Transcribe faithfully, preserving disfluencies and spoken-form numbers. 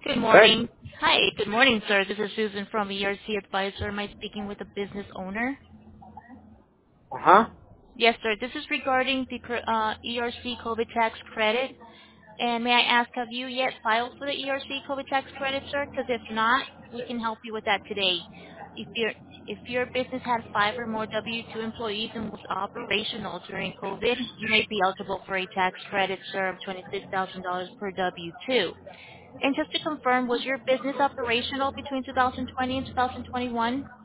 Good Hey. morning. Hi, good morning, sir. This is Susan from E R C Advisor. Am I speaking with a business owner? Uh-huh. Yes, sir. This is regarding the cr- uh, E R C COVID tax credit. And may I ask, have you yet filed for the E R C COVID tax credit, sir? Because if not, we can help you with that today. If your if your business had five or more W two employees and was operational during COVID, you may be eligible for a tax credit, sir, of twenty-six thousand dollars per W two. And just to confirm, was your business operational between two thousand twenty and two thousand twenty-one?